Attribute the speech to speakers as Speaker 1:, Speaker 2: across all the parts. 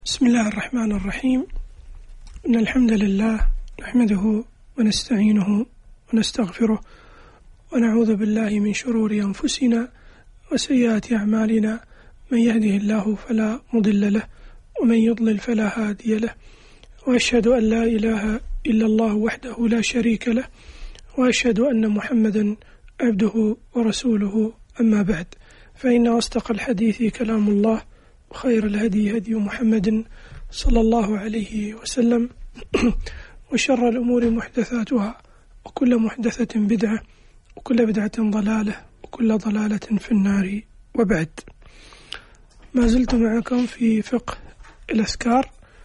Speaker 1: بسم الله الرحمن الرحيم. إن الحمد لله نحمده ونستعينه ونستغفره ونعوذ بالله من شرور أنفسنا وسيئات أعمالنا، من يهده الله فلا مضل له ومن يضلل فلا هادي له، وأشهد أن لا إله إلا الله وحده لا شريك له، وأشهد أن محمدا عبده ورسوله. أما بعد، فإن أصدق الحديث كلام الله، وخير الهدي هدي محمد صلى الله عليه وسلم، وشر الأمور محدثاتها، وكل محدثة بدعة، وكل بدعة ضلالة، وكل ضلالة في النار. وبعد، ما زلت معكم في فقه الأذكار،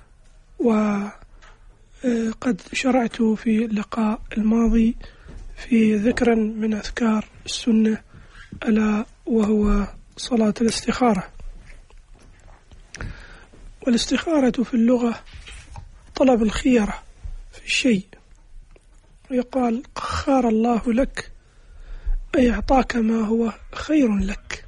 Speaker 1: وقد شرعت في اللقاء الماضي في ذكر من أذكار السنة، ألا وهو صلاة الاستخارة. والاستخارة في اللغة طلب الخيرة في الشيء، ويقال خار الله لك، أي أعطاك ما هو خير لك.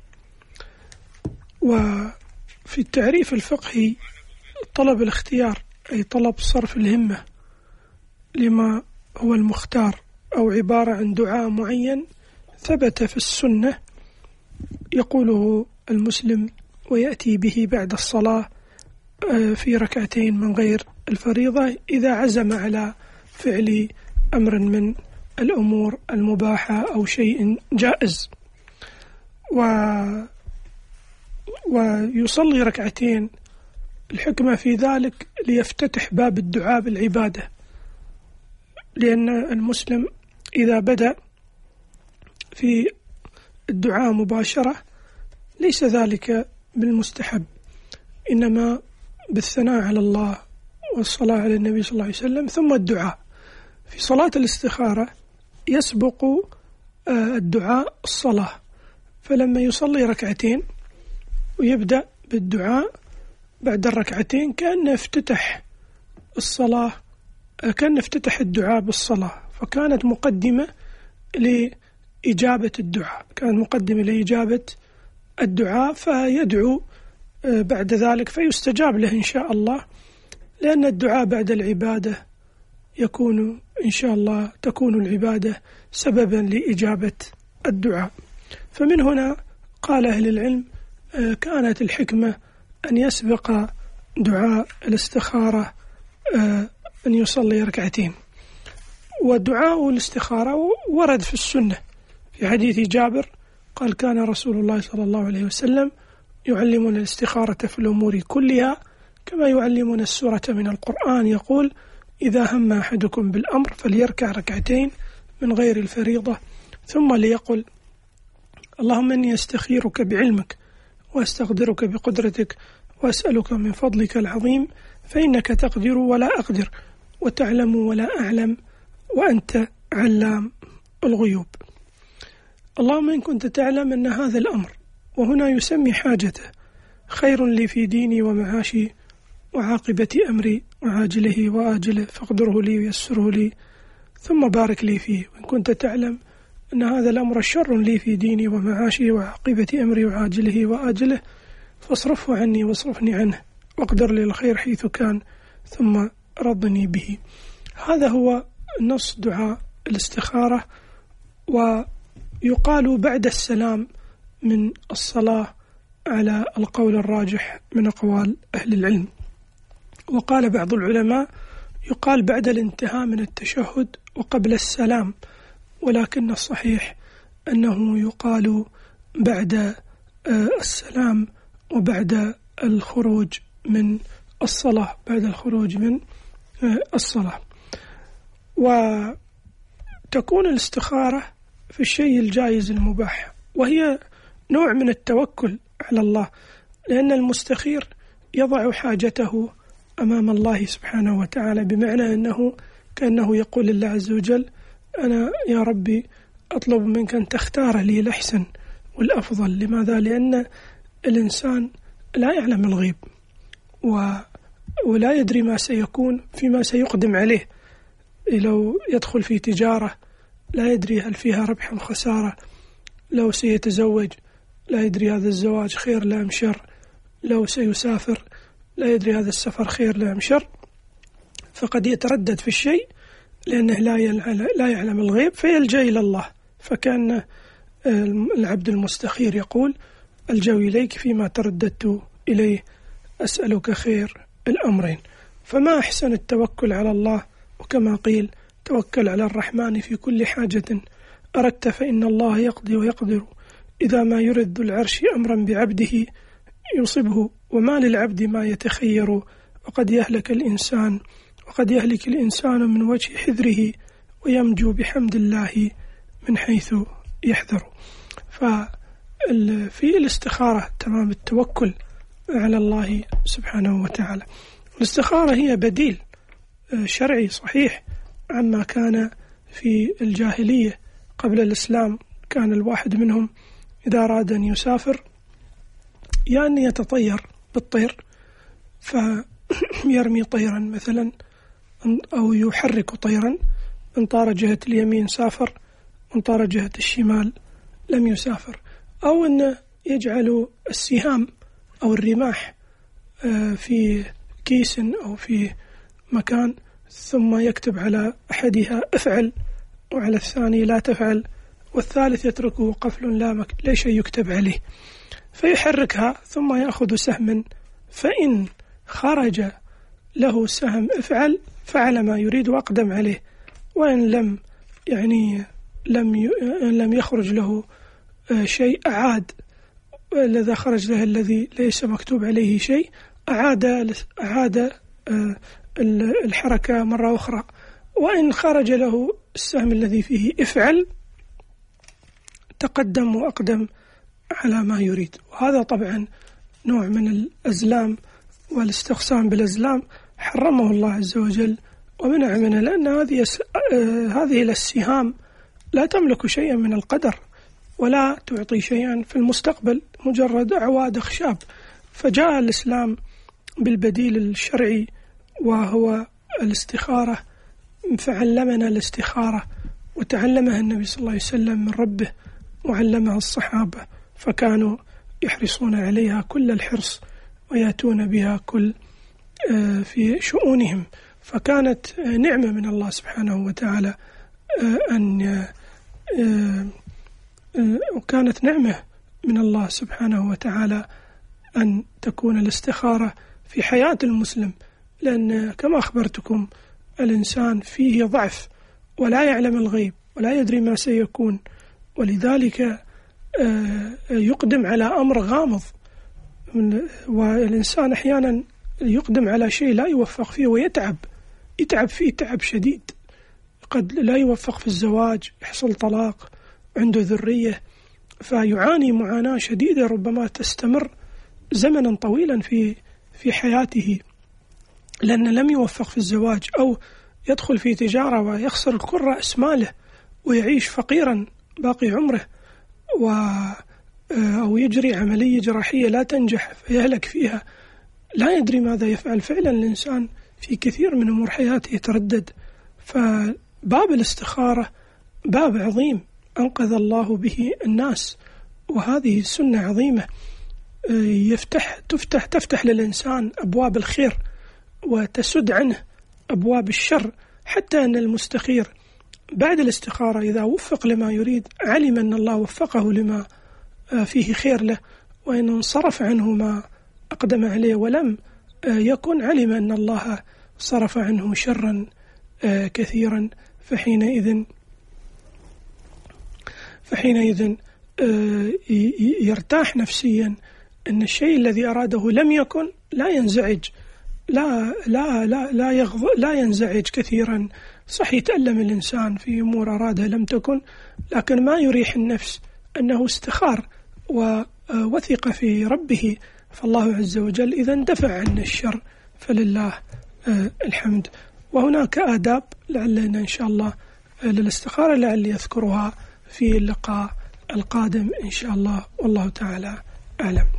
Speaker 1: وفي التعريف الفقهي طلب الاختيار أي طلب صرف الهمة لما هو المختار، أو عبارة عن دعاء معين ثبت في السنة يقوله المسلم ويأتي به بعد الصلاة في ركعتين من غير الفريضة، إذا عزم على فعل أمر من الأمور المباحة أو شيء جائز. ويصلي ركعتين، الحكمة في ذلك ليفتتح باب الدعاء بالعبادة، لأن المسلم إذا بدأ في الدعاء مباشرة ليس ذلك بالمستحب، إنما بالثناء على الله والصلاة على النبي صلى الله عليه وسلم ثم الدعاء. في صلاة الاستخارة يسبق الدعاء الصلاة، فلما يصلي ركعتين ويبدأ بالدعاء بعد الركعتين كأن افتتح الصلاة، كأن افتتح الدعاء بالصلاة، فكانت مقدمة لإجابة الدعاء، كانت مقدمة لإجابة الدعاء، فيدعو بعد ذلك فيستجاب له إن شاء الله، لأن الدعاء بعد العبادة يكون إن شاء الله تكون العبادة سببا لإجابة الدعاء. فمن هنا قال أهل العلم كانت الحكمة أن يسبق دعاء الاستخارة أن يصلي ركعتين. ودعاء الاستخارة ورد في السنة في حديث جابر قال كان رسول الله صلى الله عليه وسلم يعلمنا الاستخارة في الأمور كلها كما يعلمنا السورة من القرآن، يقول إذا هم أحدكم بالأمر فليركع ركعتين من غير الفريضة، ثم ليقل اللهم إني أستخيرك بعلمك وأستقدرك بقدرتك وأسألك من فضلك العظيم، فإنك تقدر ولا أقدر وتعلم ولا أعلم وأنت علام الغيوب. اللهم إن كنت تعلم أن هذا الأمر، وهنا يسمي حاجته، خير لي في ديني ومعاشي وعاقبة أمري وعاجله وآجله، فاقدره لي ويسره لي ثم بارك لي فيه. وإن كنت تعلم أن هذا الأمر شر لي في ديني ومعاشي وعاقبة أمري وعاجله وآجله، فاصرفه عني واصرفني عنه، واقدر لي الخير حيث كان ثم رضني به. هذا هو نص دعاء الاستخارة، ويقال بعد السلام من الصلاة على القول الراجح من أقوال أهل العلم. وقال بعض العلماء يقال بعد الانتهاء من التشهد وقبل السلام، ولكن الصحيح أنه يقال بعد السلام وبعد الخروج من الصلاة، بعد الخروج من الصلاة. وتكون الاستخارة في الشيء الجائز المباح، وهي نوع من التوكل على الله، لأن المستخير يضع حاجته أمام الله سبحانه وتعالى، بمعنى أنه كأنه يقول لله عز وجل أنا يا ربي أطلب منك أن تختار لي الأحسن والأفضل. لماذا؟ لأن الإنسان لا يعلم الغيب ولا يدري ما سيكون فيما سيقدم عليه. لو يدخل في تجارة لا يدري هل فيها ربح أو خسارة، لو سيتزوج لا يدري هذا الزواج خير لا أم شر، لو سيسافر لا يدري هذا السفر خير لا أم شر، فقد يتردد في الشيء لأنه لا يعلم الغيب فيلجأ إلى الله. فكان العبد المستخير يقول: ألجأ إليك فيما ترددت إليه، أسألك خير الأمرين. فما أحسن التوكل على الله، وكما قيل: توكل على الرحمن في كل حاجة أردت فإن الله يقضي ويقدر، إذا ما يرد العرش أمرا بعبده يصبه، وما للعبد ما يتخير، وقد يهلك الإنسان من وجه حذره، ويمجو بحمد الله من حيث يحذر. ففي الاستخارة تمام التوكل على الله سبحانه وتعالى. الاستخارة هي بديل شرعي صحيح عما كان في الجاهلية قبل الإسلام. كان الواحد منهم إذا أراد أن يسافر يعني يتطير بالطير، فيرمي طيرا مثلا أو يحرك طيرا، من طار جهة اليمين سافر، من طار جهة الشمال لم يسافر. أو أن يجعل السهام أو الرماح في كيس أو في مكان، ثم يكتب على أحدها افعل وعلى الثاني لا تفعل، والثالث يتركه قفل لا شيء يكتب عليه، فيحركها ثم يأخذ سهم، فإن خرج له سهم افعل فعل ما يريد وأقدم عليه، وإن لم يخرج له شيء أعاد، إذا خرج له الذي ليس مكتوب عليه شيء أعاد الحركة مرة أخرى، وإن خرج له السهم الذي فيه افعل تقدم وأقدم على ما يريد. وهذا طبعا نوع من الأزلام والاستقسام بالأزلام حرمه الله عز وجل ومنع منه، لأن هذه السهام لا تملك شيئا من القدر ولا تعطي شيئا في المستقبل، مجرد أعواد أخشاب. فجاء الإسلام بالبديل الشرعي وهو الاستخارة، فعلمنا الاستخارة وتعلمها النبي صلى الله عليه وسلم من ربه وعلمها الصحابة، فكانوا يحرصون عليها كل الحرص ويأتون بها كل في شؤونهم. فكانت نعمة من الله سبحانه وتعالى وكانت نعمة من الله سبحانه وتعالى أن تكون الاستخارة في حياة المسلم، لأن كما أخبرتكم الإنسان فيه ضعف ولا يعلم الغيب ولا يدري ما سيكون، ولذلك يقدم على أمر غامض، والإنسان أحيانا يقدم على شيء لا يوفق فيه ويتعب فيه تعب شديد، قد لا يوفق في الزواج، يحصل طلاق، عنده ذرية، فيعاني معاناة شديدة ربما تستمر زمنا طويلا في حياته، لأن لم يوفق في الزواج، أو يدخل في تجارة ويخسر كل رأس ماله ويعيش فقيرا باقي عمره، أو يجري عملية جراحية لا تنجح فيهلك فيها، لا يدري ماذا يفعل. فعلا الإنسان في كثير من أمور حياته يتردد. فباب الاستخارة باب عظيم أنقذ الله به الناس، وهذه سنة عظيمة تفتح للإنسان أبواب الخير وتسد عنه أبواب الشر، حتى أن المستخير بعد الاستخارة إذا وفق لما يريد علم أن الله وفقه لما فيه خير له، وإن انصرف عنه ما أقدم عليه ولم يكن علم أن الله صرف عنه شرا كثيرا، فحينئذ يرتاح نفسيا أن الشيء الذي أراده لم يكن، لا ينزعج، لا ينزعج كثيرا. صح يتألم الإنسان في أمور أرادها لم تكن، لكن ما يريح النفس أنه استخار ووثق في ربه، فالله عز وجل إذا اندفع عن الشر فلله الحمد. وهناك آداب لعلنا إن شاء الله للاستخارة لعلي أذكرها في اللقاء القادم إن شاء الله، والله تعالى أعلم.